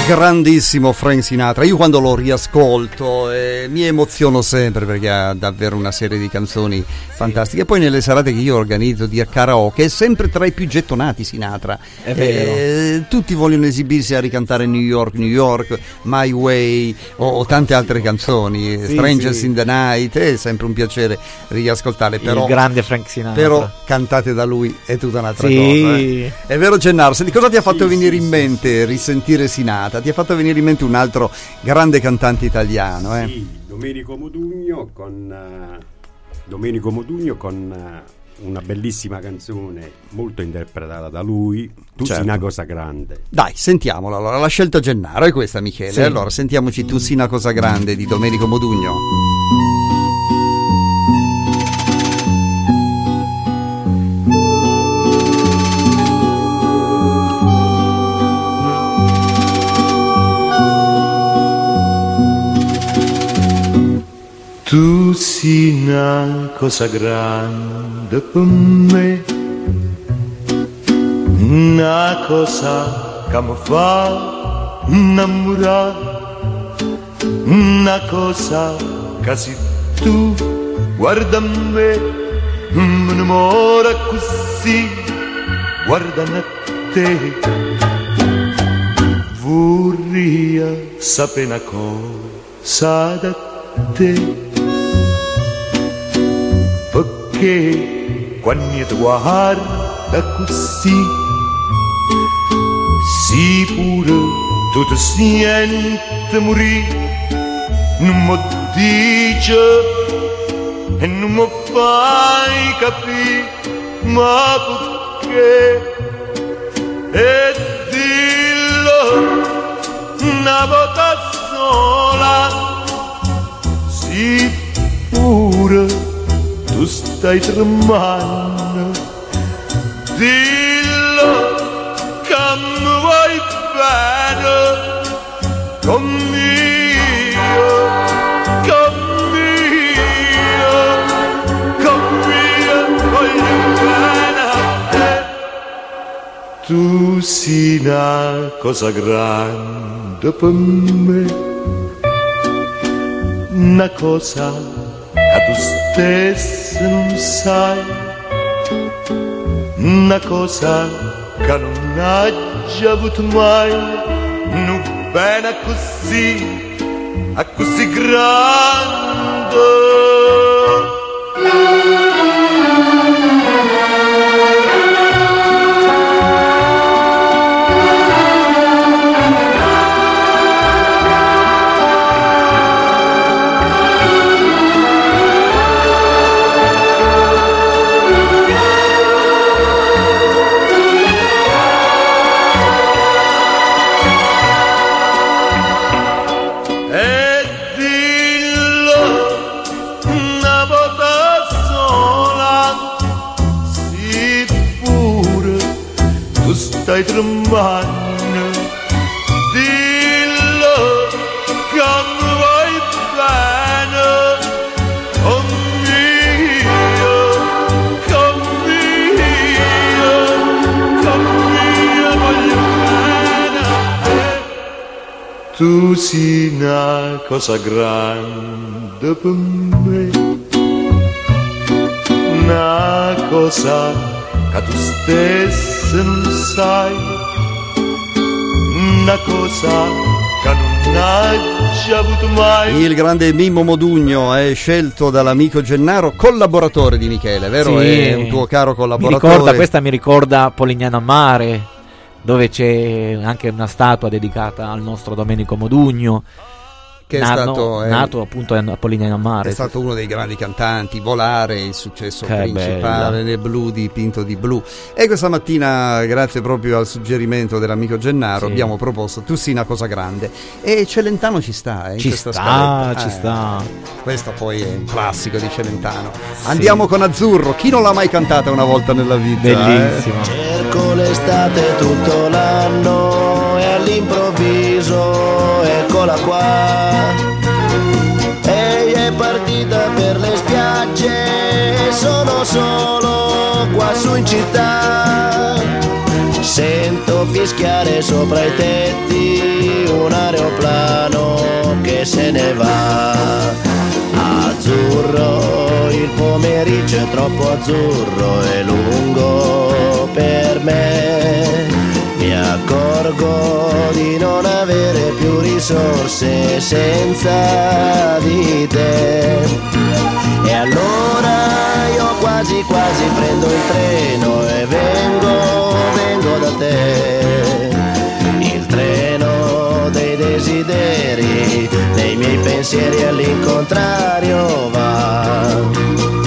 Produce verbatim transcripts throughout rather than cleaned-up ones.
Grandissimo Frank Sinatra, io quando lo riascolto eh, mi emoziono sempre perché ha davvero una serie di canzoni fantastiche. E poi nelle serate che io organizzo di karaoke è sempre tra i più gettonati Sinatra, è vero. Eh, tutti vogliono esibirsi a ricantare New York, New York, My Way o, o tante altre canzoni, sì, Strangers sì. in the Night, è sempre un piacere riascoltare. Però, il grande Frank Sinatra, però cantate da lui è tutta un'altra sì. cosa, eh. È vero Gennaro? Senti, cosa ti ha fatto sì, venire sì, in mente sì. risentire Sinatra? Ti ha fatto venire in mente un altro grande cantante italiano, eh? Sì, Domenico Modugno con uh, Domenico Modugno con uh, una bellissima canzone molto interpretata da lui, Tu certo. sei una cosa grande. Dai, sentiamola allora, l'ha scelta Gennaro, è questa Michele. Sì. Allora sentiamoci Tu sei una cosa grande di Domenico Modugno. Tu sei una cosa grande per me, una cosa che mi fa innamorare, una cosa che se tu guarda me, mi innamora così, guardando a te. Vorrei sapere una cosa da te, perché quando ti guarda così, sì pure tu ti senti morire, non mi dici e non mi fai capire, ma perché? E dillo una volta sola, sì pure tu stai tremando, dillo che mi vuoi bene, conmigo, conmigo, conmigo voglio bene a te. Tu sei una cosa grande per me, una cosa che tu stesso non sai, una cosa che non hai già avuto mai, non bene così, a così grande. Stai tremando, dillo che mi vuoi bene, conmigo, conmigo, conmigo voglio bene a te. Tu sei una cosa grande per me, una cosa che tu stesso non sai, una cosa che non hai già avuto mai. Il grande Mimmo Modugno è scelto dall'amico Gennaro, collaboratore di Michele, vero? Sì, è un tuo caro collaboratore. Mi ricorda, questa mi ricorda Polignano a Mare, dove c'è anche una statua dedicata al nostro Domenico Modugno, che è nato, stato, eh, nato appunto a Polignano a Mare. È stato uno dei grandi cantanti, Volare, il successo che principale nel blu dipinto di blu. E questa mattina, grazie proprio al suggerimento dell'amico Gennaro, sì. abbiamo proposto Tu sei una cosa grande. E Celentano ci sta, eh, in ci questa sta, scaletta. ci eh, sta. Questo poi è un classico di Celentano. Sì. Andiamo con Azzurro. Chi non l'ha mai cantata una volta nella vita? Bellissimo. Eh? Cerco l'estate tutto l'anno e all'improvviso eccola qua. Ehi è partita per le spiagge e sono solo qua su in città. Sento fischiare sopra i tetti un aeroplano che se ne va. Azzurro, il pomeriggio è troppo azzurro e lungo per me. Mi accorgo di non avere più risorse senza di te. E allora io quasi quasi prendo il treno e vengo, vengo da te. Il treno dei desideri, dei miei pensieri all'incontrario va.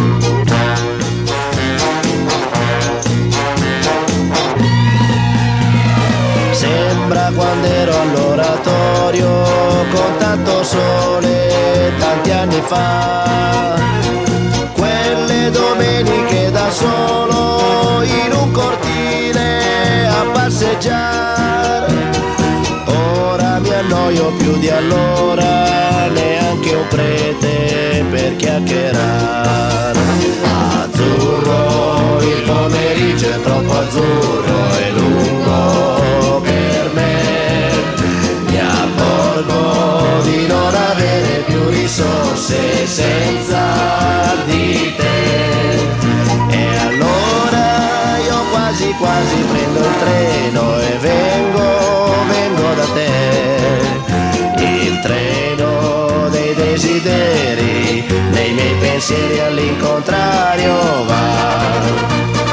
Sembra quando ero all'oratorio con tanto sole tanti anni fa, quelle domeniche da solo in un cortile a passeggiare. Ora mi annoio più di allora, neanche un prete per chiacchierare. Azzurro, il pomeriggio è troppo azzurro e lungo per me. Mi accorgo di non avere più risorse senza di te. E allora io quasi quasi prendo il treno e vengo, vengo da te. Il treno dei desideri, dei miei pensieri all'incontrario va.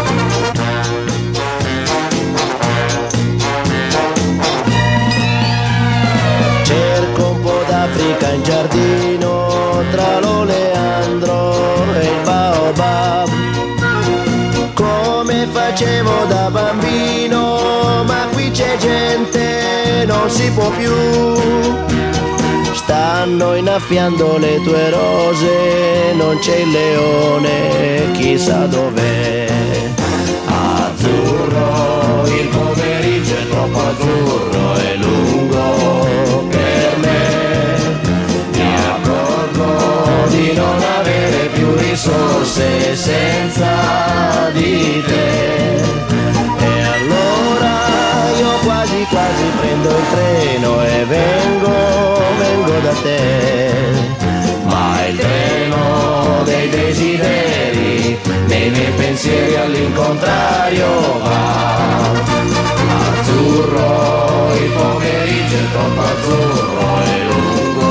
Africa in giardino tra l'oleandro e il baobab, come facevo da bambino, ma qui c'è gente, non si può più. Stanno innaffiando le tue rose, non c'è il leone, chissà dov'è. Azzurro, il pomeriggio è troppo azzurro e lungo per me. Di non avere più risorse senza di te. E allora io quasi quasi prendo il treno e vengo, vengo da te. Ma il treno dei desideri, dei miei pensieri all'incontrario va. Azzurro, il pomeriggio è troppo azzurro e lungo.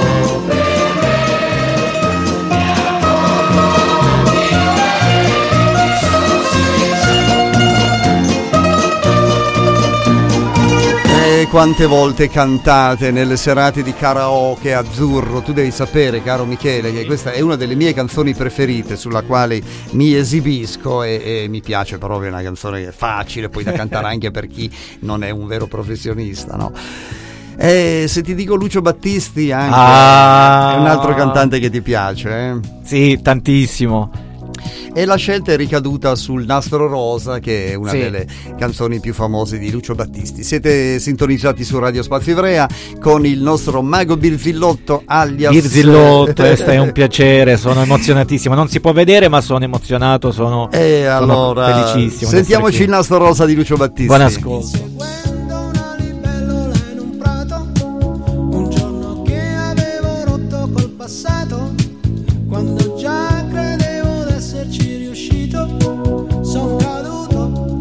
Quante volte cantate nelle serate di karaoke Azzurro. Tu devi sapere, caro Michele, che questa è una delle mie canzoni preferite, sulla quale mi esibisco e, e mi piace proprio. È una canzone che è facile poi da cantare anche per chi non è un vero professionista, no? E se ti dico Lucio Battisti anche ah, è un altro cantante che ti piace, eh? Sì, tantissimo. E la scelta è ricaduta sul Nastro Rosa, che è una sì. delle canzoni più famose di Lucio Battisti. Siete sintonizzati su Radio Spazio Ivrea con il nostro mago Birzillotto alias Birzillotto. È un piacere, sono emozionatissimo. Non si può vedere, ma sono emozionato, sono, e sono allora, felicissimo. Sentiamoci il Nastro Rosa di Lucio Battisti. Buon ascolto. Quando già credevo d'esserci riuscito, son caduto.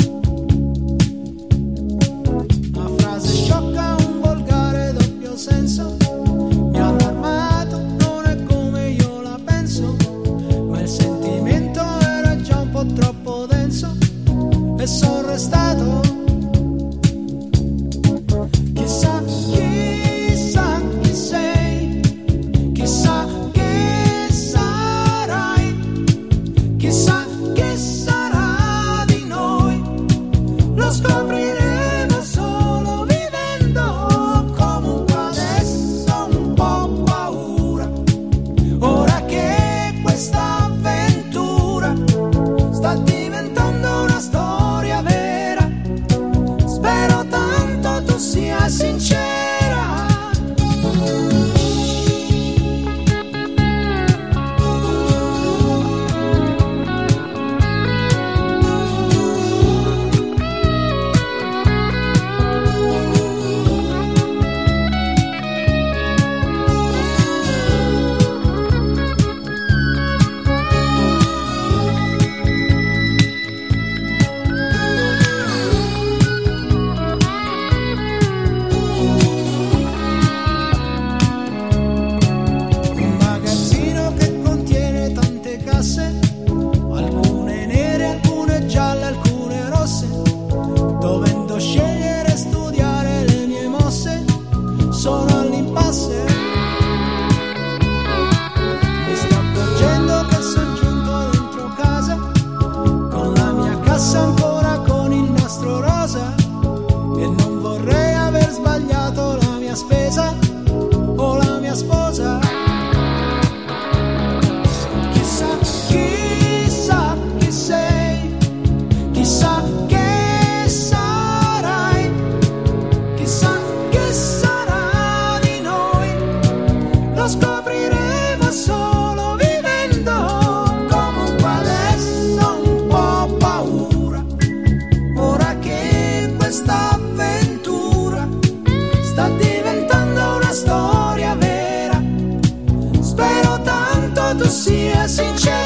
Una frase sciocca, un volgare doppio senso. Mi hanno armato, non è come io la penso, ma il sentimento era già un po' troppo denso e son restato. Chissà, chissà chi sei, chissà chissà che sarà di noi, lo scopriremo solo vivendo. Comunque adesso un po' paura, ora che questa avventura sta diventando una storia vera. Spero tanto tu sia sincera. mia spesa o la mia sposa. Chissà, chissà chi sei, chissà che sarai, chissà che sarà di noi, lo scopriremo solo vivendo. Comunque adesso ho un po' paura, ora che questa avventura sta diventando una storia vera. Spero tanto tu sia sincera.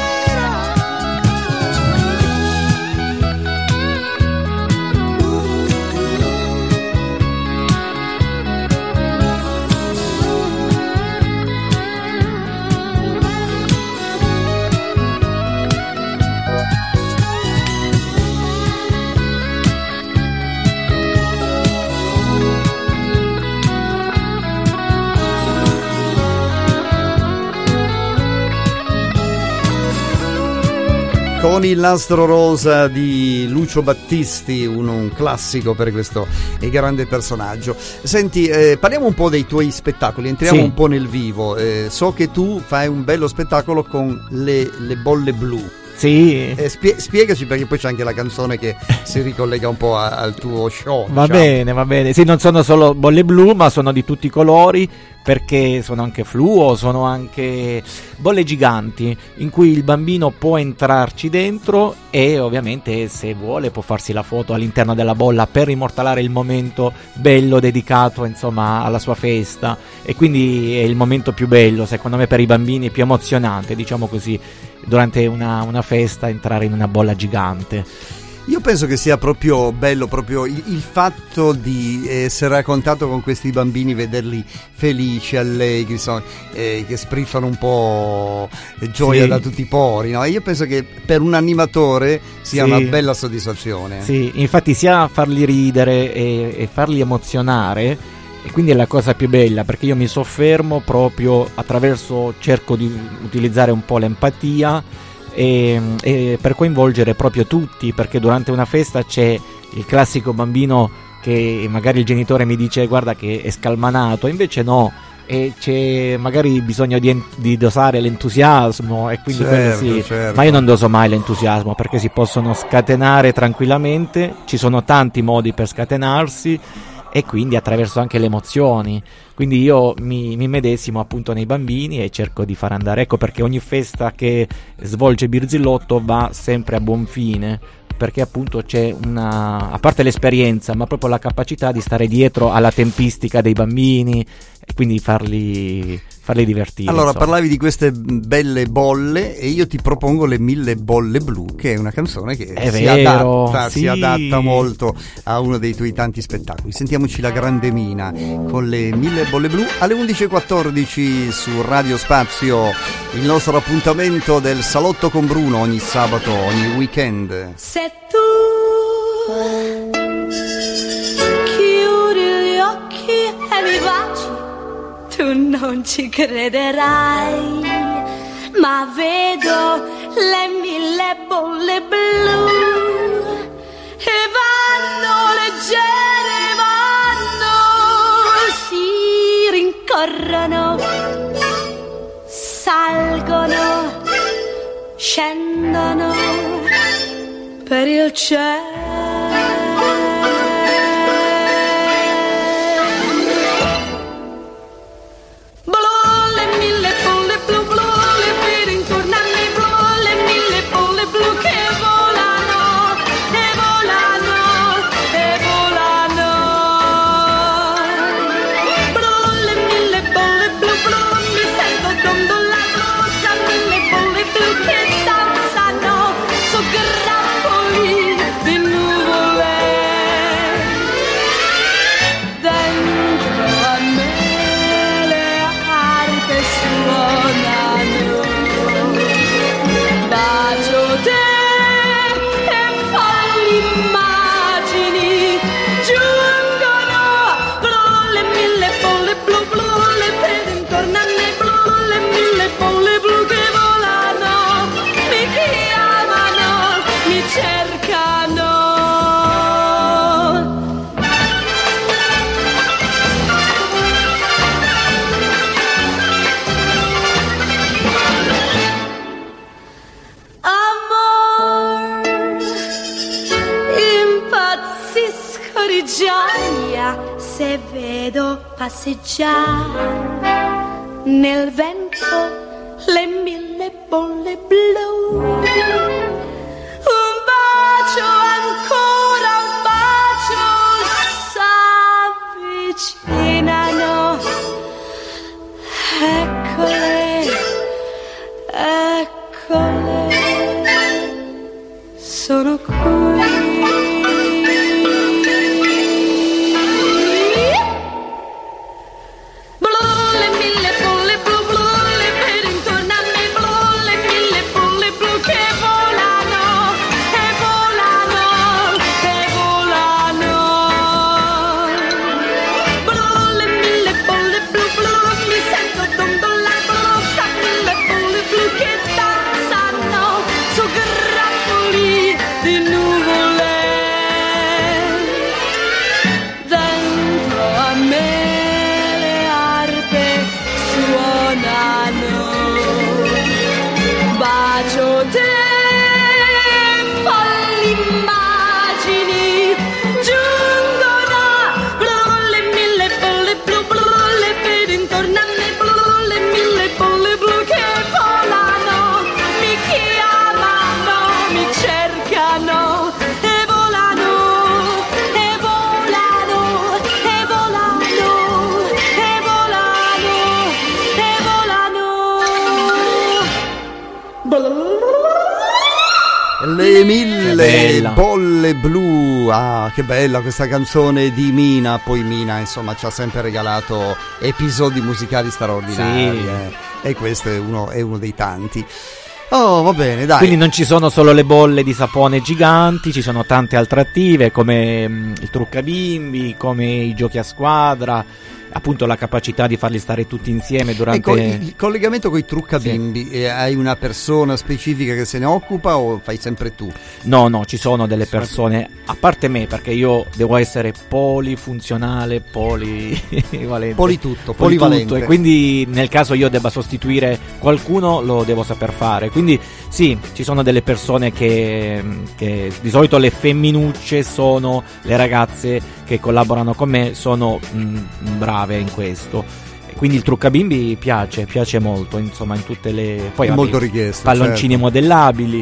Con il nastro rosa di Lucio Battisti, un, un classico per questo grande personaggio. Senti, eh, parliamo un po' dei tuoi spettacoli, entriamo sì. un po' nel vivo. Eh, so che tu fai un bello spettacolo con le, le bolle blu. Sì. Eh, spie- spiegaci, perché poi c'è anche la canzone che si ricollega un po' a- al tuo show. Va diciamo. bene, va bene. Sì, non sono solo bolle blu, ma sono di tutti i colori, perché sono anche fluo, sono anche bolle giganti in cui il bambino può entrarci dentro e ovviamente, se vuole, può farsi la foto all'interno della bolla per immortalare il momento bello dedicato, insomma, alla sua festa. E quindi è il momento più bello, secondo me, per i bambini, più emozionante, diciamo così, durante una, una festa, entrare in una bolla gigante. Io penso che sia proprio bello proprio il, il fatto di essere raccontato con questi bambini, vederli felici, allegri, insomma, eh, che spriffano un po' gioia sì. da tutti i pori, no? E io penso che per un animatore sia sì. una bella soddisfazione. Sì, infatti sia farli ridere e, e farli emozionare, e quindi è la cosa più bella, perché io mi soffermo proprio attraverso, cerco di utilizzare un po' l'empatia e, e per coinvolgere proprio tutti, perché durante una festa c'è il classico bambino che magari il genitore mi dice guarda che è scalmanato, invece no, e c'è magari bisogno di, di dosare l'entusiasmo, e quindi certo, sì. certo. Ma io non doso mai l'entusiasmo, perché si possono scatenare tranquillamente, ci sono tanti modi per scatenarsi, e quindi attraverso anche le emozioni. Quindi io mi, mi medesimo appunto nei bambini e cerco di far andare, ecco perché ogni festa che svolge Birzillotto va sempre a buon fine, perché appunto c'è una, a parte l'esperienza, ma proprio la capacità di stare dietro alla tempistica dei bambini e quindi farli, farli divertire. Allora, insomma. Parlavi di queste belle bolle e io ti propongo Le Mille Bolle Blu, che è una canzone che è si, vero, adatta, sì. si adatta molto a uno dei tuoi tanti spettacoli. Sentiamoci La Grande Mina con Le Mille Bolle Blu alle undici e quattordici su Radio Spazio, il nostro appuntamento del Salotto con Bruno ogni sabato, ogni weekend. Se tu chiudi gli occhi e mi baci, tu non ci crederai, ma vedo le mille bolle blu e vanno leggere, vanno, si rincorrono, salgono, scendono per il cielo. Che danzano su grappoli di canto di gioia se vedo passeggiare nel vento le mille bolle blu. Un bacio ancora, un bacio s'avvicinano. Eccole, eccole, sono qui. Le mille bolle blu, ah che bella questa canzone di Mina. Poi Mina insomma ci ha sempre regalato episodi musicali straordinari, sì. eh. E questo è uno, è uno dei tanti. Oh, va bene, dai. Quindi non ci sono solo le bolle di sapone giganti, ci sono tante altre attive come mh, il truccabimbi, come i giochi a squadra, appunto la capacità di farli stare tutti insieme durante... Ecco, il collegamento con i truccabimbi, sì. eh, hai una persona specifica che se ne occupa o fai sempre tu? No, no, ci sono delle persone, a parte me, perché io devo essere polifunzionale, polivalente. Politutto, polivalente. Politutto, e quindi nel caso io debba sostituire qualcuno lo devo saper fare. Quindi sì, ci sono delle persone che, che di solito le femminucce sono le ragazze che collaborano con me, sono mh, brave in questo. Quindi il truccabimbi piace, piace molto, insomma, in tutte le... Poi è vabbè, molto richiesto, palloncini certo. modellabili,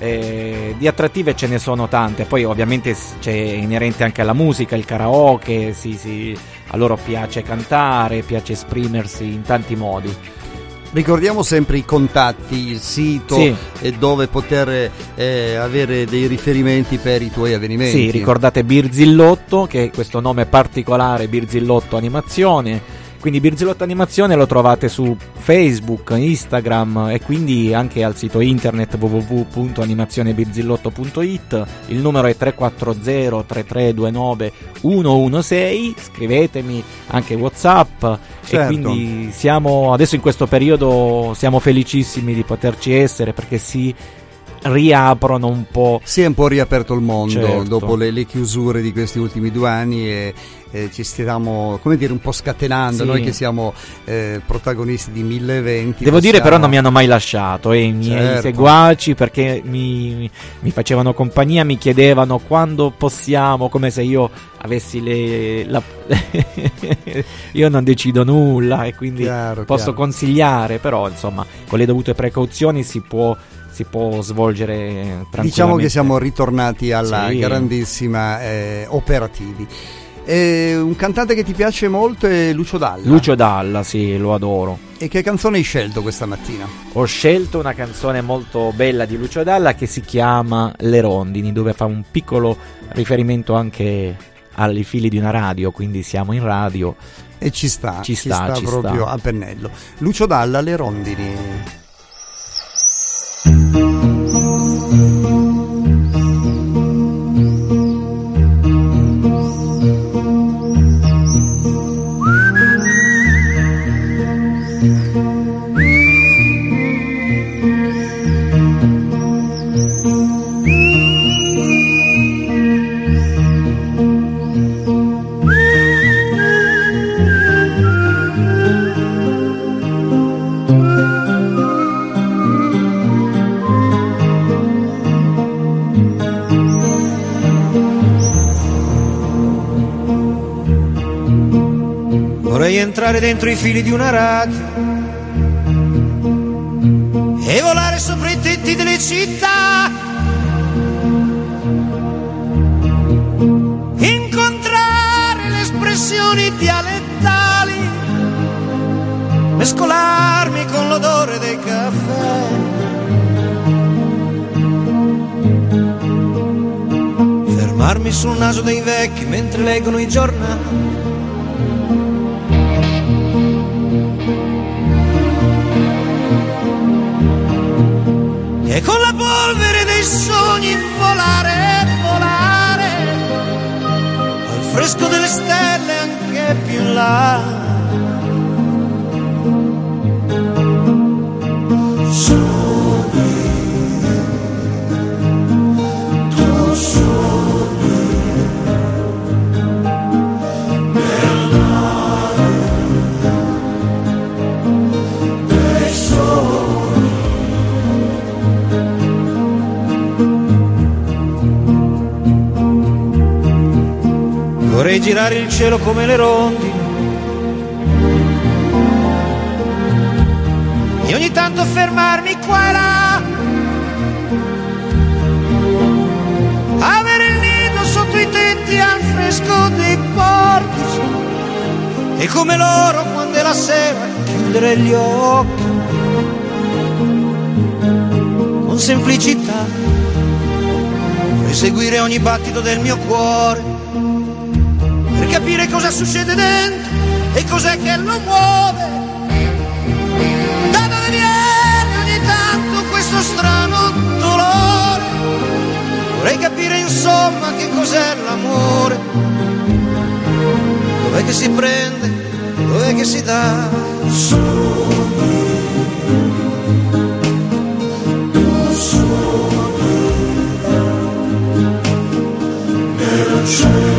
eh, di attrattive ce ne sono tante. Poi ovviamente c'è inerente anche alla musica, il karaoke, sì, sì, a loro piace cantare, piace esprimersi in tanti modi. Ricordiamo sempre i contatti, il sito, sì. E dove poter eh, avere dei riferimenti per i tuoi avvenimenti. Sì, ricordate Birzillotto, che è questo nome particolare, Birzillotto Animazione. Quindi Birzillotto Animazione lo trovate su Facebook, Instagram e quindi anche al sito internet w w w punto animazione birzillotto punto i t. Il numero è tre quattro zero tre tre due nove uno uno sei. Scrivetemi anche WhatsApp. Certo. E quindi siamo adesso in questo periodo siamo felicissimi di poterci essere, perché si riaprono un po'. Si è un po' riaperto il mondo, certo. Dopo le, le chiusure di questi ultimi due anni e, e ci stiamo, come dire, un po' scatenando, sì. Noi che siamo eh, protagonisti di mille eventi. Devo possiamo... dire però non mi hanno mai lasciato, eh, i miei certo. seguaci, perché mi, mi facevano compagnia, mi chiedevano quando possiamo, come se io avessi le la... io non decido nulla e quindi chiaro, posso chiaro. consigliare, però insomma con le dovute precauzioni si può si può svolgere tranquillamente. Diciamo che siamo ritornati alla sì. grandissima eh, operativi. E un cantante che ti piace molto è Lucio Dalla. Lucio Dalla, sì, lo adoro. E che canzone hai scelto questa mattina? Ho scelto una canzone molto bella di Lucio Dalla che si chiama Le Rondini, dove fa un piccolo riferimento anche ai fili di una radio, quindi siamo in radio. E ci sta, ci sta, ci sta ci proprio sta. a pennello. Lucio Dalla, Le Rondini. Thank Vorrei entrare dentro i fili di una radio e volare sopra i tetti delle città, incontrare le espressioni dialettali, mescolarmi con l'odore dei caffè, fermarmi sul naso dei vecchi mentre leggono i giornali, e con la polvere dei sogni volare, volare al fresco delle stelle anche più in là. Vorrei girare il cielo come le rondini e ogni tanto fermarmi qua e là, avere il nido sotto i tetti al fresco dei portici e come loro quando è la sera chiudere gli occhi con semplicità, vorrei seguire ogni battito del mio cuore per capire cosa succede dentro e cos'è che lo muove, da dove viene ogni tanto questo strano dolore, vorrei capire insomma che cos'è l'amore, dov'è che si prende, dov'è che si dà. Tu sogni nel cielo.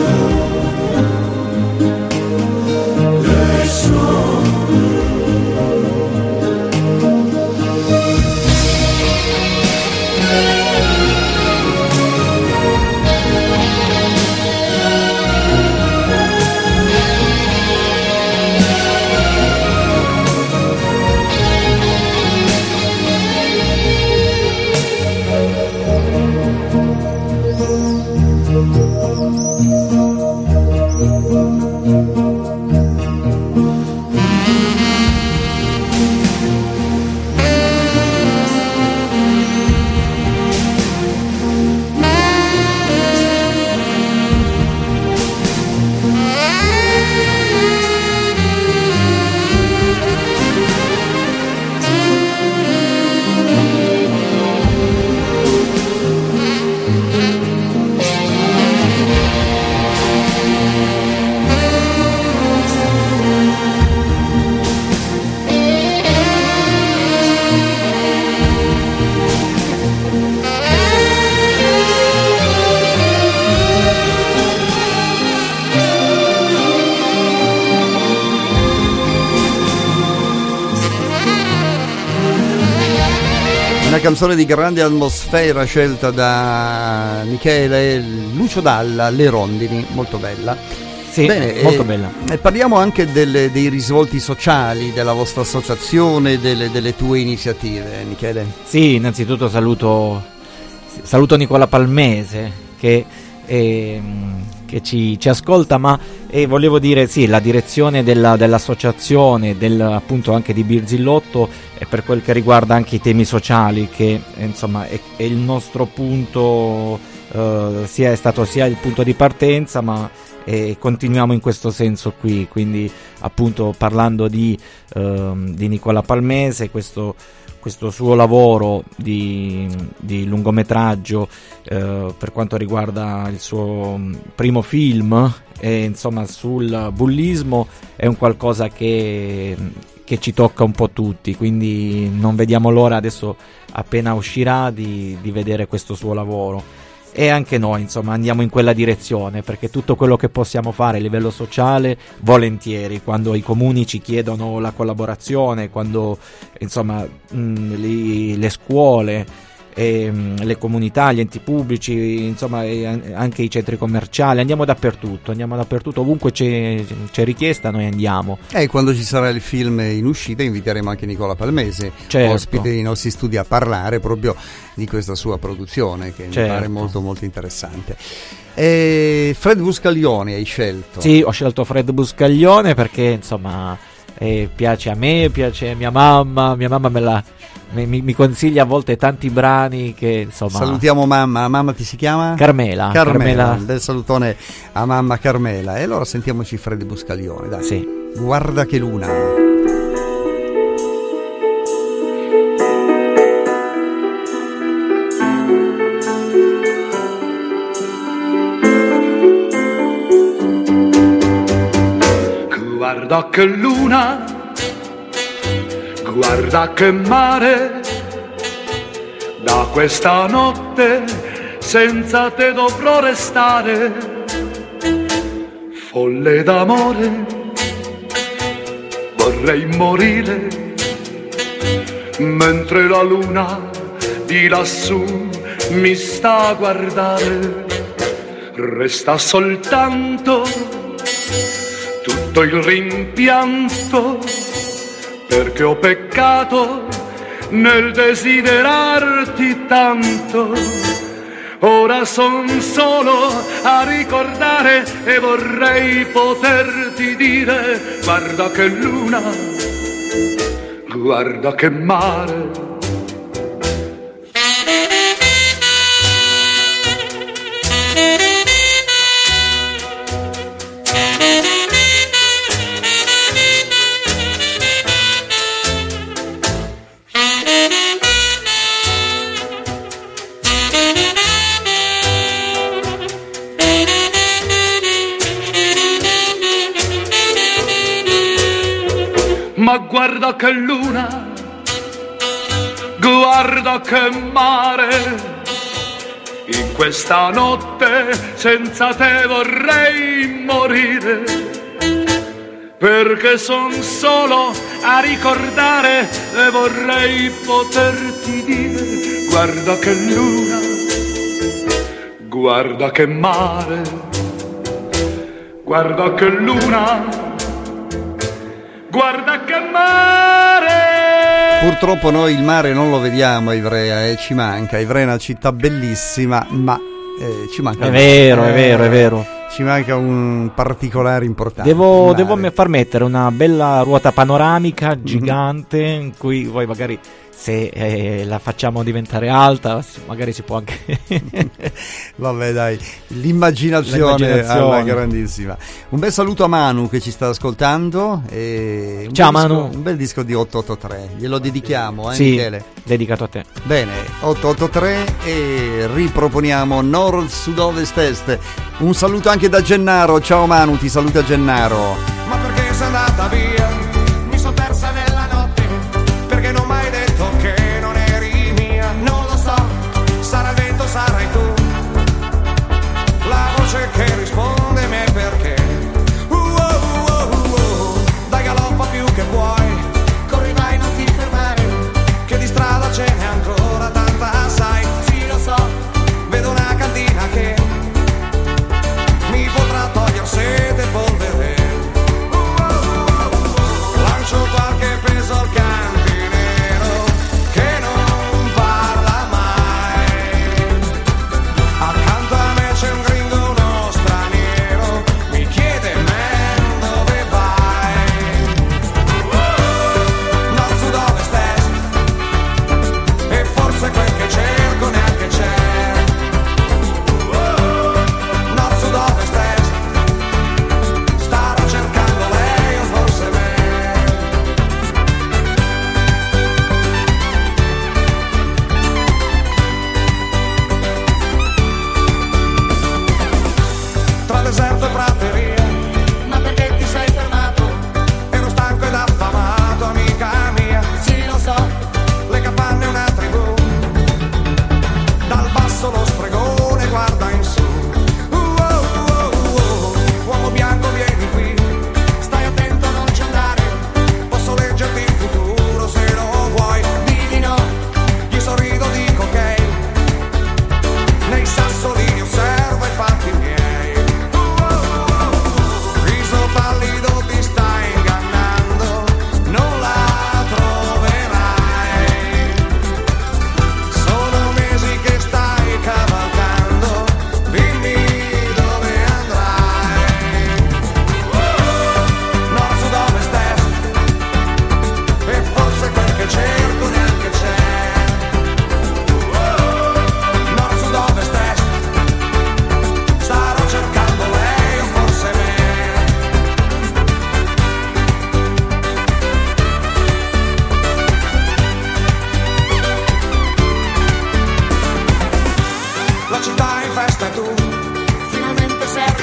Una canzone di grande atmosfera scelta da Michele, Lucio Dalla, Le Rondini, molto bella. Sì, bene, molto eh, bella. E parliamo anche delle, dei risvolti sociali della vostra associazione, delle, delle tue iniziative, Michele. Sì, innanzitutto saluto, saluto Nicola Palmese che, eh, che ci, ci ascolta, ma eh, volevo dire sì, la direzione della, dell'associazione, del, appunto anche di Birzillotto, e per quel che riguarda anche i temi sociali, che eh, insomma è, è il nostro punto, eh, sia è stato sia il punto di partenza, ma e continuiamo in questo senso qui, quindi appunto parlando di, eh, di Nicola Palmese, questo, questo suo lavoro di, di lungometraggio eh, per quanto riguarda il suo primo film, e insomma sul bullismo, è un qualcosa che, che ci tocca un po' tutti, quindi non vediamo l'ora adesso appena uscirà di, di vedere questo suo lavoro. E anche noi insomma andiamo in quella direzione, perché tutto quello che possiamo fare a livello sociale, volentieri, quando i comuni ci chiedono la collaborazione, quando insomma mh, li, le scuole ehm, le comunità, gli enti pubblici, insomma eh, anche i centri commerciali, andiamo dappertutto, andiamo dappertutto, ovunque c'è, c'è richiesta noi andiamo. E quando ci sarà il film in uscita inviteremo anche Nicola Palmese, certo, ospite dei nostri studi, a parlare proprio di questa sua produzione che certo, mi pare molto molto interessante. E Fred Buscaglione hai scelto? Sì, ho scelto Fred Buscaglione perché insomma eh, piace a me, piace a mia mamma, mia mamma me la mi, mi consiglia a volte tanti brani che insomma. Salutiamo mamma, mamma ti si chiama? Carmela. Carmela, Carmela. Un bel salutone a mamma Carmela. E allora sentiamoci Fred Buscaglione, dai. Sì. Guarda che luna. Guarda che luna, guarda che mare, da questa notte senza te dovrò restare, folle d'amore, vorrei morire, mentre la luna di lassù mi sta a guardare, resta soltanto tutto il rimpianto, perché ho peccato nel desiderarti tanto. Ora son solo a ricordare e vorrei poterti dire: guarda che luna, guarda che mare. Ma guarda che luna, guarda che mare, in questa notte senza te vorrei morire, perché son solo a ricordare e vorrei poterti dire: guarda che luna, guarda che mare, guarda che luna, guarda che mare. Purtroppo noi il mare non lo vediamo a Ivrea, eh, ci manca. Ivrea è una città bellissima, ma eh, ci manca. È vero, eh, è vero, è vero. Ci manca un particolare importante. Devo, devo far mettere una bella ruota panoramica gigante, mm-hmm, in cui poi magari, se eh, la facciamo diventare alta, magari si può anche vabbè dai, l'immaginazione, l'immaginazione alla grandissima. Un bel saluto a Manu che ci sta ascoltando e un ciao bel disco, Manu, un bel disco di otto otto tre, glielo dedichiamo, eh, sì, Michele? Dedicato a te. Bene, otto otto tre, e riproponiamo nord, sud, ovest, est. Un saluto anche da Gennaro. Ciao Manu, ti saluta Gennaro. Ma perché sei andata via? Mi son persa nella notte, perché non m'hai detto che non eri mia. Non lo so, sarà il vento, sarai tu, la voce che risponde me perché. Uh, uh, uh, uh, uh. Dai galoppa più che puoi, corri vai non ti fermare, che di strada ce n'è ancora tanta, sai. Sì lo so, vedo una cantina che mi potrà togliere sete e polvere. Uh, uh, uh, uh. Lancio qualche peso al cantinero che non parla mai. Accanto a me c'è un gringo, uno straniero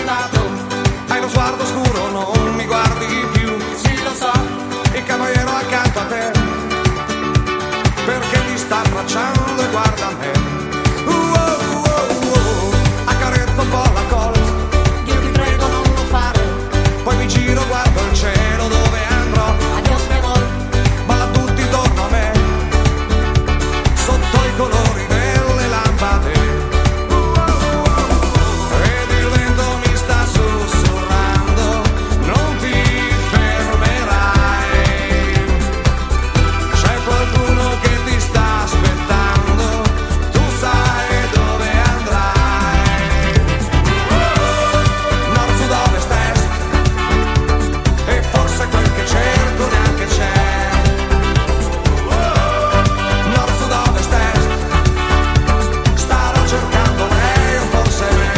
arrivato, hai lo sguardo scuro, non mi guardi più. Sì, lo so, il cavaliere accanto a te, perché ti sta abbracciando e guarda me. Uh, oh, oh, oh, accarezzo un po' la colla, io ti prego non lo fare. Poi mi giro, guardo il cielo dove andrò. Adios amor, balla tutti intorno a me, sotto i colori delle lampade. Uh, oh, oh, ed il vento mi sta sussurrando, non ti fermerai. C'è qualcuno che ti sta aspettando, tu sai dove andrai. Nord, sud, ovest, est, e forse quel che cerco neanche c'è. Nord, sud, ovest, est, starò cercando lei o forse me.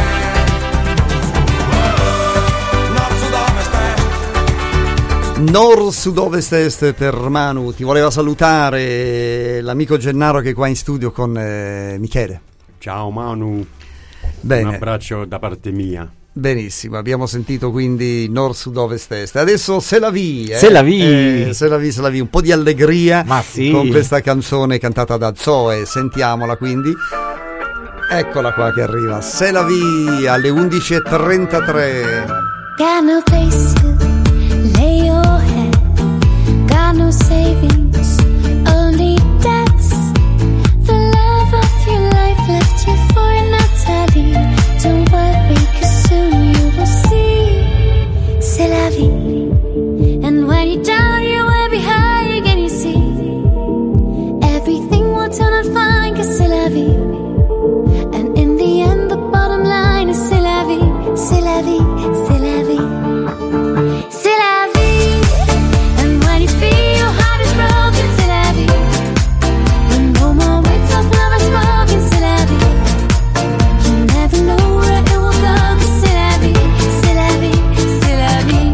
Nord, sud, ovest, est. Nord, sud, ovest, est per Manu. Ti voleva salutare l'amico Gennaro che è qua in studio con eh, Michele. Ciao Manu, Bene. un abbraccio da parte mia. Benissimo, abbiamo sentito quindi Nord, Sud, Ovest, Est. Adesso Se la vi, eh? Se la vi. Eh, se la vi, se la vi, un po' di allegria Ma sì. con questa canzone cantata da Zoe. Sentiamola quindi. Eccola qua che arriva. Se la vi alle undici e trentatré. Got no place to lay your head. Got no savings, only debts. The love of your life left you for Natalie. Don't worry, 'cause soon you will see. C'est la vie. And when you're down, you will be high again, you see. Everything will turn out fine, 'cause c'est la vie. And in the end, the bottom line is c'est la vie, c'est la vie, c'est la vie. C'est la vie. And when you feel your heart is broken, c'est la vie. When no more words of love are spoken, c'est la vie. You never know where it will go, 'cause c'est la vie, c'est la vie, c'est la vie.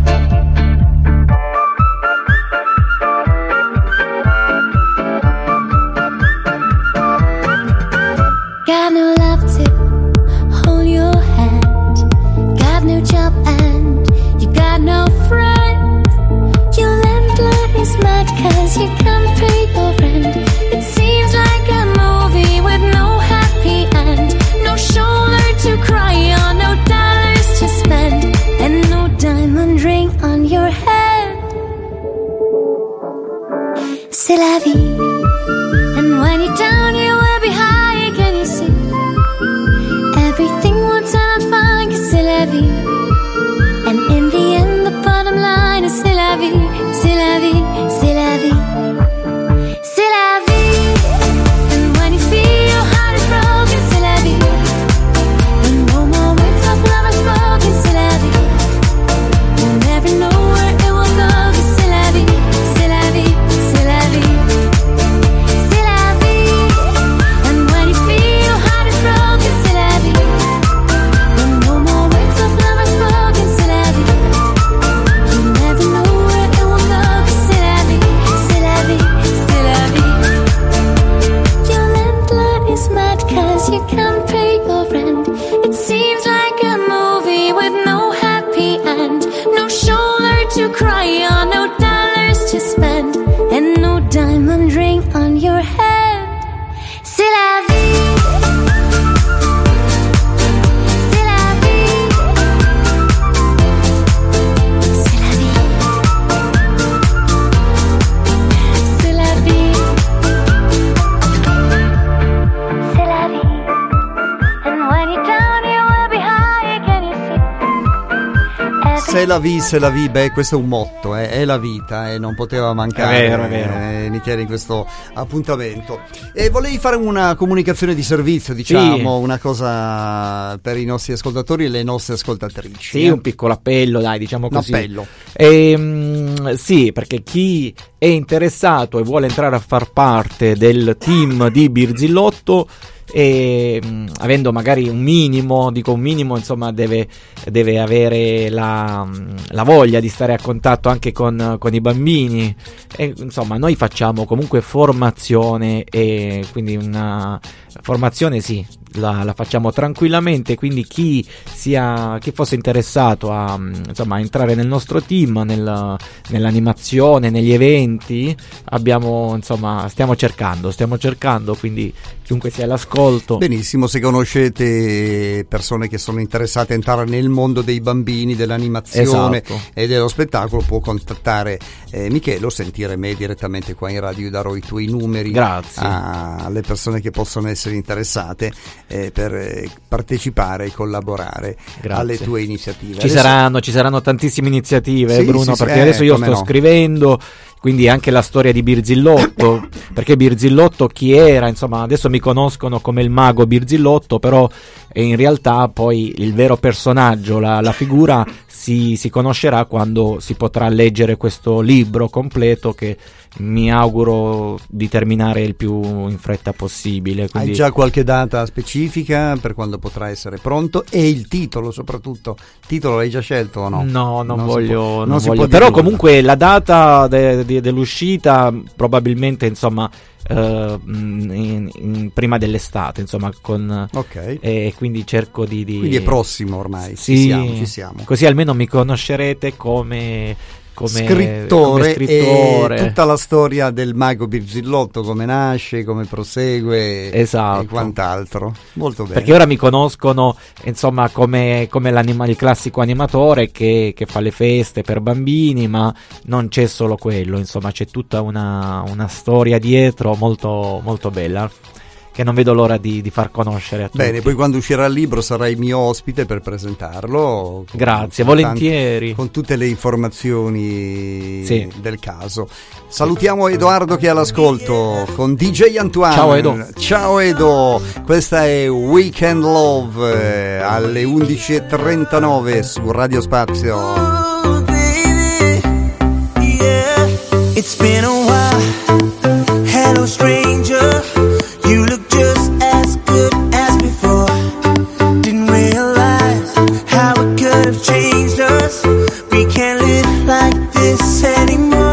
Got no love to hold your hand. Got no job and you got no friend. Your landlord is mad 'cause you can't pay your rent. It seems like a movie with no happy end. No shoulder to cry on, no dollars to spend, and no diamond ring on your head. C'est la vie. And when you're down, you will be high again, you see. Everything will turn out fine, 'cause c'est la vie. And in the end, the bottom line is c'est la vie, c'est la vie, c'est la vie. C'est la vie. And when you feel your heart is broken, c'est la vie. When no more words of love are spoken, c'est la vie. You never know where it will go, 'cause c'est la vie, c'est la vie, c'est la vie. C'est la vie. And when you feel your heart is broken, c'est la vie. When no more words of love are spoken, c'est la vie. You never know where it will go, 'cause c'est la vie, c'est la vie, c'est la vie. Your landlord is mad 'cause you can't pay your rent. It seems like a movie with no happy end. No shoulder to cry on, no dollars to spend, and no diamond ring on your head. C'est la vie. C'est la vie. C'est la vie. C'est la vie. C'est la vie. And when you're down, you will be high again, you see. Se la vi, se la vi, beh, questo è un motto, eh, è la vita e non poteva mancare. È vero, è vero. eh, Michele, in questo appuntamento. E volevi fare una comunicazione di servizio, diciamo, Sì. una cosa per i nostri ascoltatori e le nostre ascoltatrici. Sì, eh. un piccolo appello, dai, diciamo Un così. appello. Ehm, sì, perché chi è interessato e vuole entrare a far parte del team di Birzillotto, e mh, avendo magari un minimo, dico un minimo, insomma deve, deve avere la, la voglia di stare a contatto anche con, con i bambini, e insomma noi facciamo comunque formazione, e quindi una, formazione sì, la, la facciamo tranquillamente, quindi chi sia chi fosse interessato a, insomma, a entrare nel nostro team, nel, nell'animazione, negli eventi, abbiamo, insomma, stiamo cercando, stiamo cercando, quindi chiunque sia all'ascolto. Benissimo, se conoscete persone che sono interessate a entrare nel mondo dei bambini, dell'animazione, esatto, e dello spettacolo, può contattare eh, Michele o sentire me direttamente qua in radio. Io darò i tuoi numeri. Grazie. alle persone che possono essere interessate eh, per eh, partecipare e collaborare. Grazie. Alle tue iniziative. Ci, adesso... saranno, ci saranno tantissime iniziative, sì, Bruno, sì, sì, perché eh, adesso io sto no. scrivendo, quindi anche la storia di Birzillotto, perché Birzillotto chi era, insomma, adesso mi conoscono come il mago Birzillotto, però in realtà poi il vero personaggio, la, la figura si, si conoscerà quando si potrà leggere questo libro completo, che mi auguro di terminare il più in fretta possibile. Quindi... Hai già qualche data specifica per quando potrà essere pronto? E il titolo soprattutto? Il titolo l'hai già scelto o no? No, non, non voglio, può, non non voglio. Però comunque la data de, de, dell'uscita probabilmente, insomma, Uh, in, in, prima dell'estate, insomma, con okay. E quindi cerco di, di quindi è prossimo ormai. Sì, ci siamo, ci siamo. Così almeno mi conoscerete come Come scrittore, come scrittore. E tutta la storia del mago Birzillotto, come nasce, come prosegue, esatto, e quant'altro. Molto bene. Perché ora mi conoscono, insomma, come, come l'anima, il classico animatore che, che fa le feste per bambini, ma non c'è solo quello, insomma, c'è tutta una, una storia dietro molto, molto bella, che non vedo l'ora di, di far conoscere a tutti. Bene, poi quando uscirà il libro sarai mio ospite per presentarlo. Grazie, con volentieri. Tanti, con tutte le informazioni, sì, del caso. Salutiamo Edoardo che è all'ascolto con D J Antoine. Ciao Edo. Ciao Edo, questa è Weekend Love eh, alle undici e trentanove su Radio Spazio. Oh, baby, yeah. It's been a while. Hello stranger. You look just as good as before. Didn't realize how it could have changed us. We can't live like this anymore.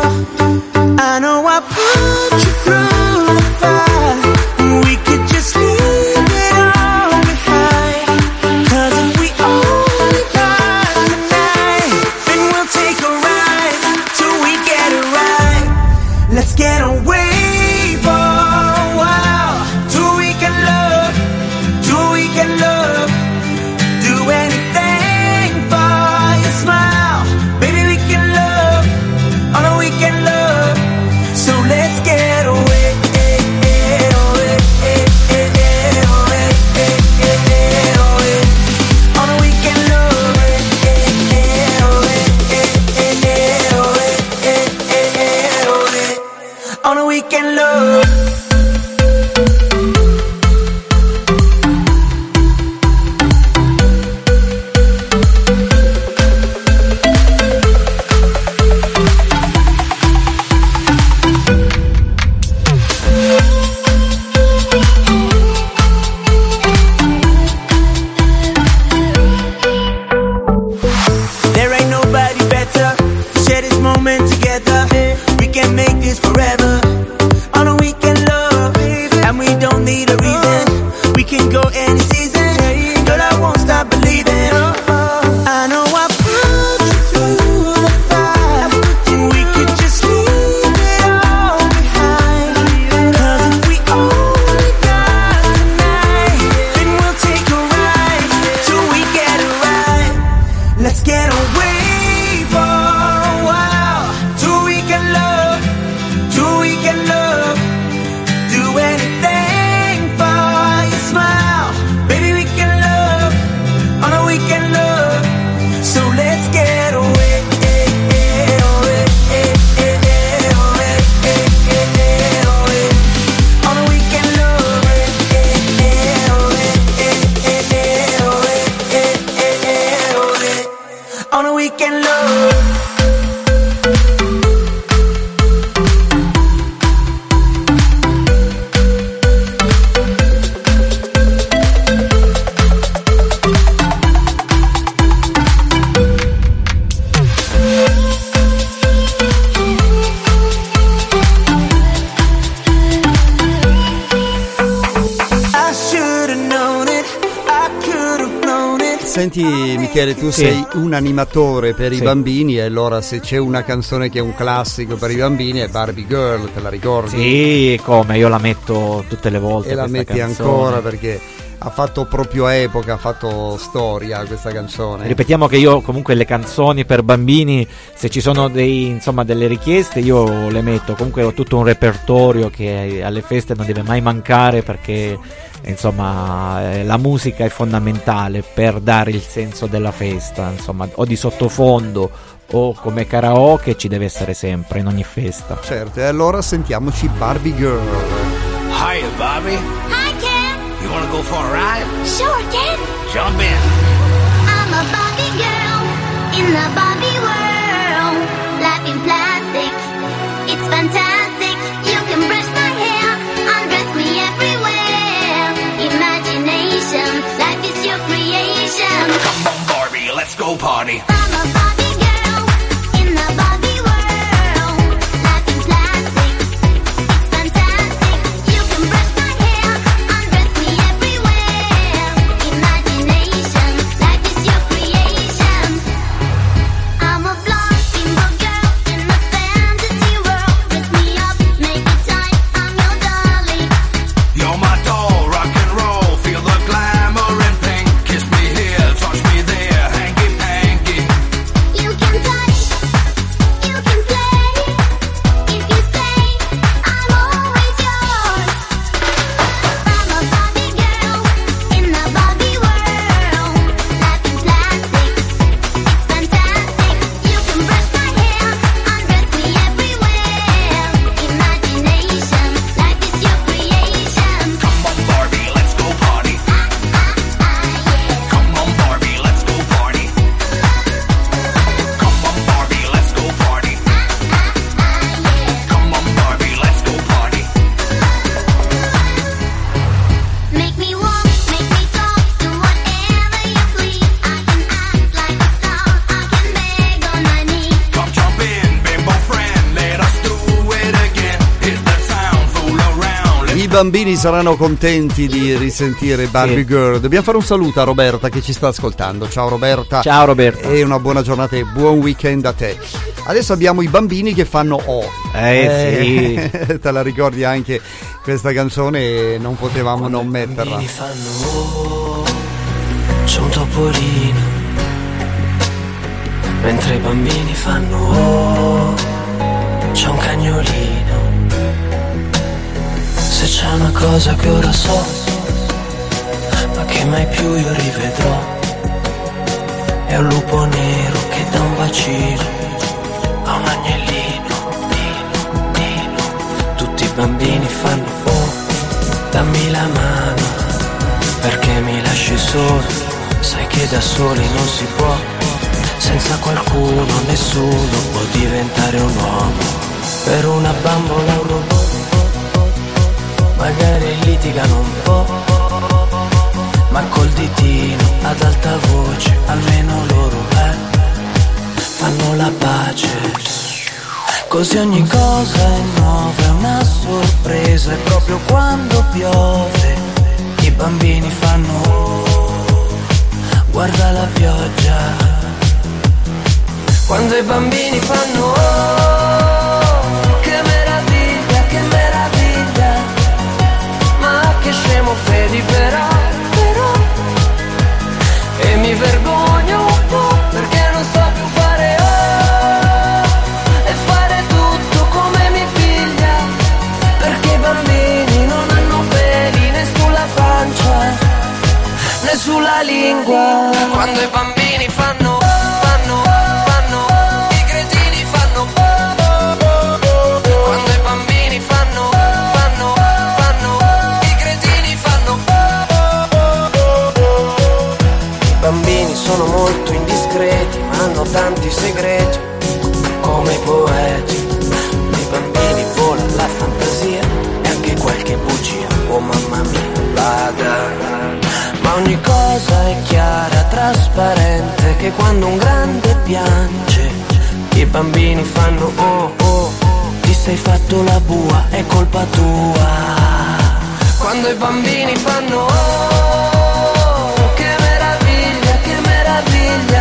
I know I put you through the fire. We could just leave it all behind. Cause if we only die tonight, then we'll take a ride till we get it right. Let's get away. Michele, tu sì. sei un animatore per sì. i bambini, e allora se c'è una canzone che è un classico per i bambini è Barbie Girl, te la ricordi? Sì, come, io la metto tutte le volte. E la metti canzone. ancora perché ha fatto proprio epoca, ha fatto storia questa canzone. Ripetiamo che io comunque le canzoni per bambini, se ci sono dei, insomma, delle richieste, io le metto. Comunque ho tutto un repertorio che alle feste non deve mai mancare, perché insomma la musica è fondamentale per dare il senso della festa, insomma, o di sottofondo o come karaoke ci deve essere sempre in ogni festa. Certo, e allora sentiamoci Barbie Girl. Hi Bobby. Hi, Ken. You wanna go for a ride? Sure, Ken. Jump in. I'm a Barbie girl in the Barbie world. Life in plastic, it's fantastic. You can brush my hair, undress me everywhere. Imagination, life is your creation. Come on Barbie, let's go party. I'm a Barbie girl in the Barbie world. Life in plastic, it's fantastic. You can brush my hair, undress me everywhere. Imagination, life is your creation. I'm a blonde single girl in a fantasy world. Dress me up, make it tight, I'm your darling. You're my doll, rock and roll. Feel the glamour and pink. Kiss me here, touch me there. Hanky panky. You can touch, you can play. If you say I'm always yours. I'm a Barbie girl in the Barbie world. Life in plastic, it's fantastic. You can brush my hair, undress me everywhere. Imagination, life is your creation. Come on Barbie, let's go party. Come on Barbie, let's go party. Come on Barbie, let's go party. Come on Barbie, let's go party. Make me walk, make me talk, do whatever you please. I can act like a star, I can beg on my knees. Come jump in, bimbo friend. Let us do it again. Hit the town, fool around. Let's I bambini saranno contenti di risentire Barbie Sì. Girl. Dobbiamo fare un saluto a Roberta che ci sta ascoltando. Ciao Roberta. Ciao Roberta. E una buona giornata e buon weekend a te. Adesso abbiamo i bambini che fanno O. Eh, sì. Te la ricordi anche questa canzone e non potevamo non metterla. I fanno oh, c'è un topolino, mentre i bambini fanno oh, c'è un cagnolino. Se c'è una cosa che ora so, ma che mai più io rivedrò, è un lupo nero che dà un bacino a un agnellino. Nino, Nino. Tutti i bambini fanno oh, dammi la mano, perché mi lasci solo. Sai che da soli non si può, senza qualcuno nessuno può diventare un uomo. Per una bambola un robot, magari litigano un po', ma col ditino ad alta voce almeno loro eh, fanno la pace. Così ogni cosa è nuova, è una sorpresa. E proprio quando piove i bambini fanno oh, guarda la pioggia. Quando i bambini fanno oh, che meraviglia, che meraviglia. Ma che scemo vedi però, però. E mi vergogno un po' perché non so più fare oh, e fare tutto come mi piglia. Perché i bambini non hanno peli né sulla pancia né sulla lingua. Quando i bambini fanno fanno fanno i cretini fanno quando i bambini fanno fanno fanno i cretini fanno. I bambini sono molto indiscreti, ma hanno tanti segreti come i poeti. I bambini vola la fantasia e anche qualche bugia. Oh mamma mia, vada. Ma ogni cosa è chiara, trasparente, che quando un grande piange i bambini fanno oh oh, ti sei fatto la bua, è colpa tua. Quando i bambini fanno oh, che meraviglia, che meraviglia.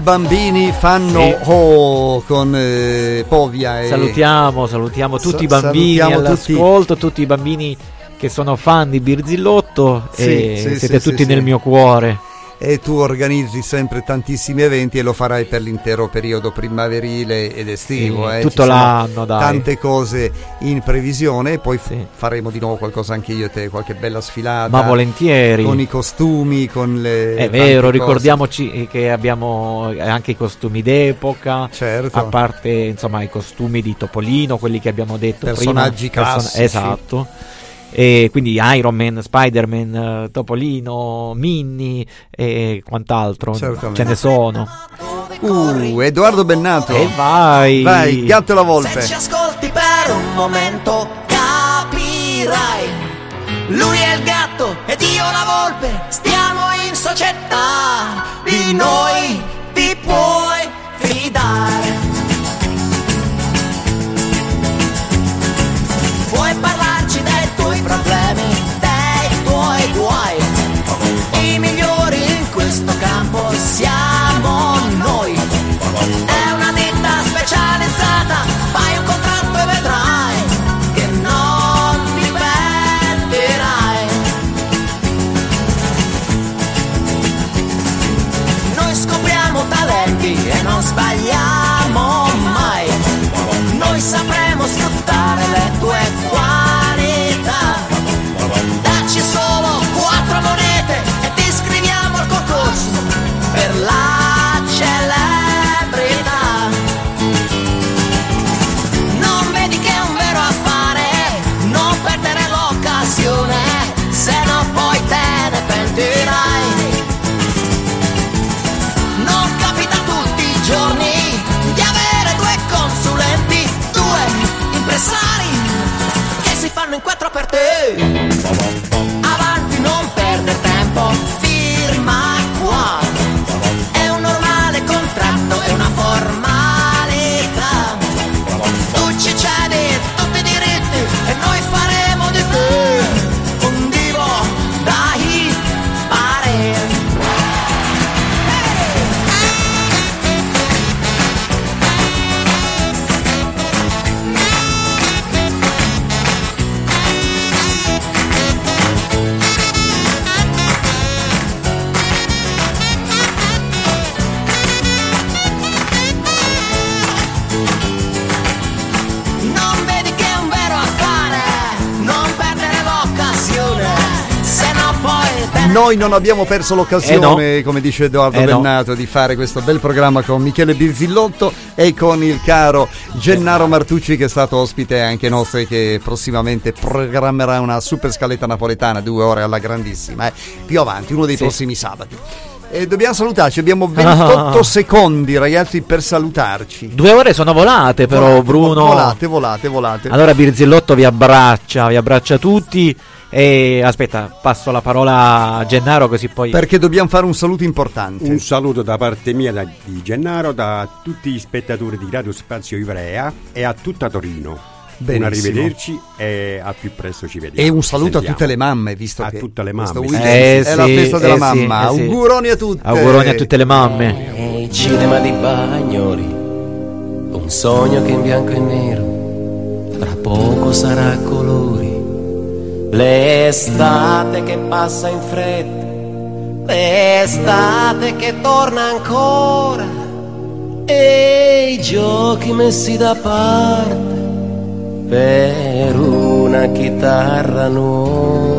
bambini fanno sì. oh con eh, Povia e... salutiamo salutiamo tutti Sa- i bambini all'ascolto tutti. tutti i bambini che sono fan di Birzillotto, Sì, e sì, siete sì, tutti sì, nel sì. mio cuore. E tu organizzi sempre tantissimi eventi e lo farai per l'intero periodo primaverile ed estivo, Sì, eh. tutto Ci sono l'anno, dai. tante cose in previsione e poi Sì. faremo di nuovo qualcosa anche io e te, qualche bella sfilata, Ma volentieri. con i costumi, con le È tante vero, cose. ricordiamoci che abbiamo anche i costumi d'epoca, Certo. a parte insomma i costumi di Topolino, quelli che abbiamo detto Personaggi prima, classici. esatto. E quindi Iron Man, Spider-Man, eh, Topolino, Minnie e quant'altro, Certamente. ce ne sono. Uh, Edoardo Bennato. E vai. Vai, Gatto e la Volpe. Se ci ascolti per un momento capirai. Lui è il gatto ed io la volpe. Stiamo in società. Di noi ti puoi fidare. Puoi parlarci dei tuoi problemi, dei tuoi guai. I migliori in questo campo siamo noi. È una ditta specializzata, fai un contratto e vedrai che non ti pentirai. Noi scopriamo talenti e non sbagliamo mai. Noi sapremo sfruttare le tue qualità. Dacci solo quattro monete e ti iscriviamo al concorso per la celebrità. Non vedi che è un vero affare, non perdere l'occasione, se no poi te ne pentirai. Non capita tutti i giorni di avere due consulenti, due impresari che si fanno in quattro per te. Avanti, non perdere tempo, firma qua. È un normale contratto, è una formalità. Tu ci cedi tutti i diritti e noi faremo di te un divo da hippare. Non vedi che è un vero affare, non perdere l'occasione, se no poi te ne... Noi non abbiamo perso l'occasione, Eh come dice Edoardo Eh no. Bennato, di fare questo bel programma con Michele Birzillotto e con il caro Gennaro Martucci, che è stato ospite anche nostro e che prossimamente programmerà una super scaletta napoletana, due ore alla grandissima, eh. più avanti, uno dei Sì. prossimi sabati. E dobbiamo salutarci, abbiamo ventotto Ah. secondi, ragazzi, per salutarci. Due ore sono volate però, Volate, Bruno. Volate, volate, volate. Allora Birzillotto vi abbraccia, vi abbraccia tutti. E aspetta, passo la parola a Gennaro così poi... Perché dobbiamo fare un saluto importante. Un saluto da parte mia da, di Gennaro, da tutti gli spettatori di Radio Spazio Ivrea e a tutta Torino. Benissimo. Un arrivederci e al più presto ci vediamo. E un saluto Sentiamo. a tutte le mamme, visto A che tutte le questo mamme, weekend Eh, è la sì, festa della eh, mamma. sì, eh, sì. Auguroni a tutte. Auguroni a tutte le mamme. Il cinema di Bagnoli, un sogno che in bianco e nero tra poco sarà a colori. L'estate che passa in fretta, l'estate che torna ancora, e i giochi messi da parte per una chitarra nuova.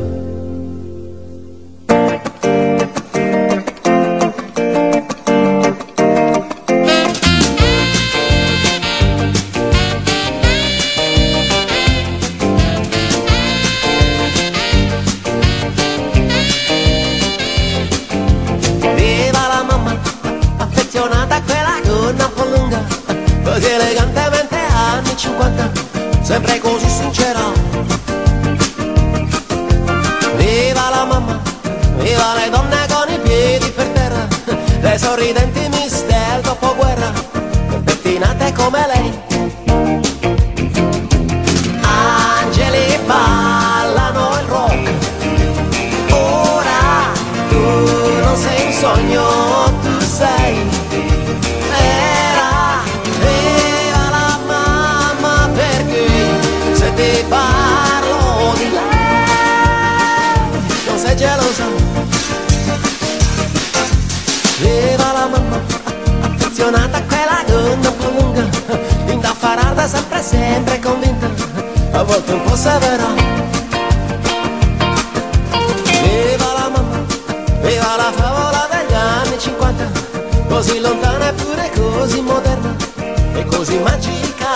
Viva la mamma, affezionata a quella gonna un po' lunga, così elegantemente anni cinquanta, sempre così sincera. Viva la mamma, viva le donne con i piedi per terra, le sorridenti miss del dopoguerra, pettinate come lei. Angeli ballano il rock, ora tu non sei un sogno, tu sei a volte un po' severa. Viva la mamma, viva la favola degli anni cinquanta, così lontana eppure così moderna e così magica.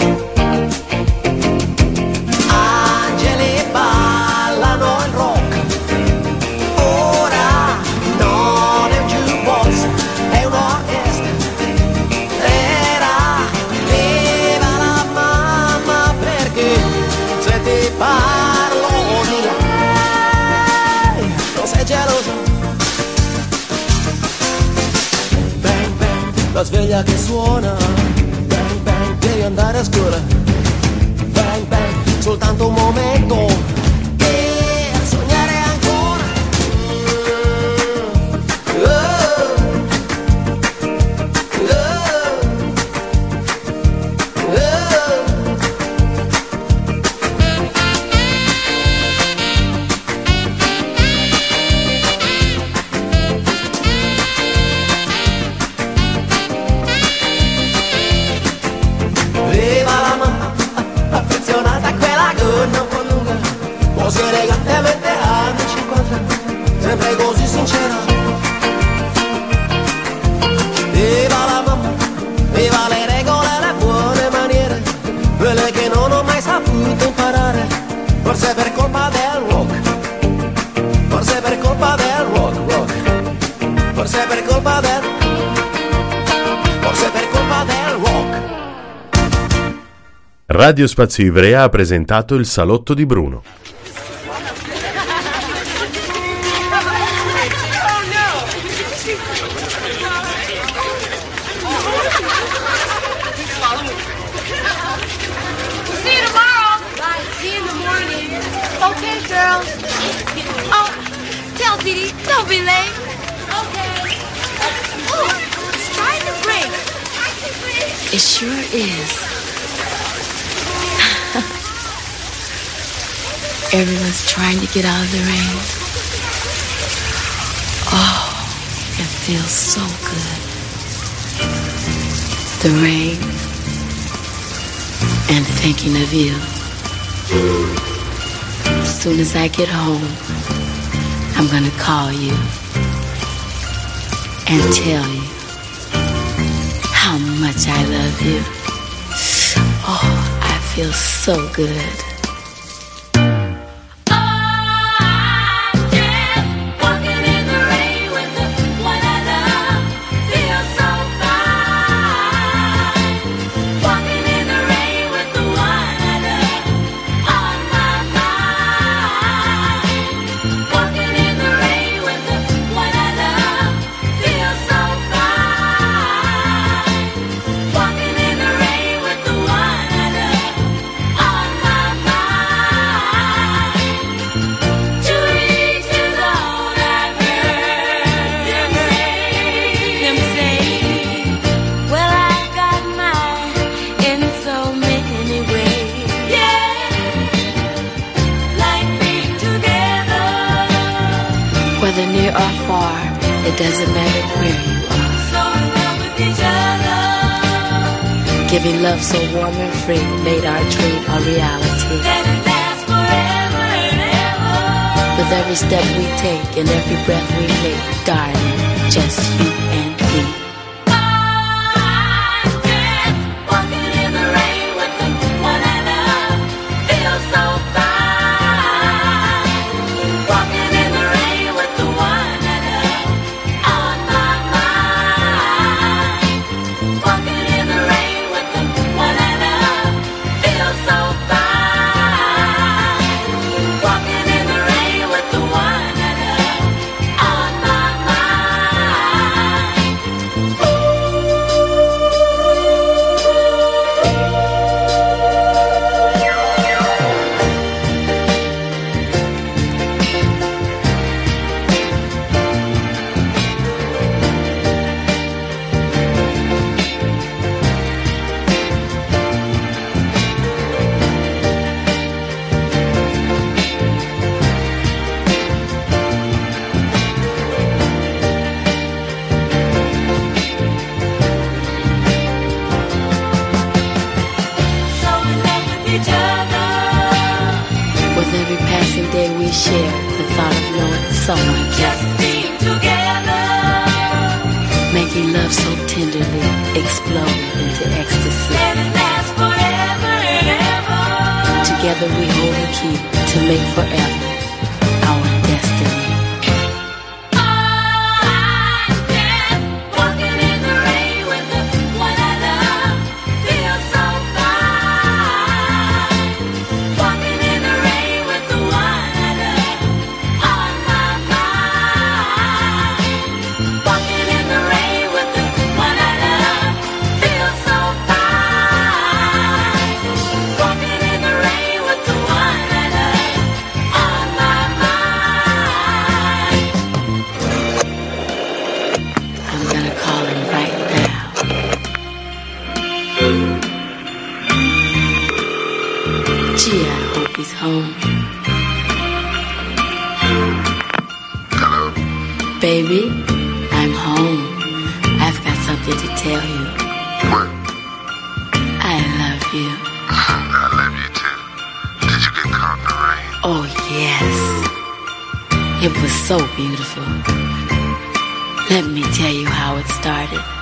Angeli ballano il rock, ora non è un jukebox, è un'orchestra. Era viva la mamma, perché se ti parlo di lei non sei gelosa. Bang bang, la sveglia che suona, bang bang, devi andare a scuola. Bang bang, soltanto un momento per sognare ancora. Oh, oh, oh. Viva la mamma, affezionata a quella gonna un po' lunga, così elegantemente anni cinquanta, sempre così sincera. Viva la mamma, viva le regole e le buone maniere, quelle che non ho mai saputo imparare, forse per colpa del rock, forse per colpa del rock, rock, forse per colpa del, forse per colpa del rock. Radio Spazio Ivrea ha presentato il Salotto di Bruno. See you tomorrow. Bye. See you in the morning. Okay, girls. Oh, tell Dee Dee, don't be late. Okay. Oh, it's trying to break. It sure is. Everyone's trying to get out of the rain. Oh, it feels so good. The rain and thinking of you. As soon as I get home, I'm gonna call you and tell you how much I love you. Oh, I feel so good. Whether near or far, it doesn't matter where you are. So in love with each other, giving love so warm and free, made our dream a reality. Let it last forever and ever. With every step we take and every breath we make, darling, just you and me. With every passing day we share the thought of knowing someone just being together, making love so tenderly, exploding into ecstasy. Let it last forever and ever. Together we hold the key to make forever our destiny. Home. Hello? Baby, I'm home. I've got something to tell you. What? I love you. I love you too. Did you get caught in the rain? Oh, yes. It was so beautiful. Let me tell you how it started.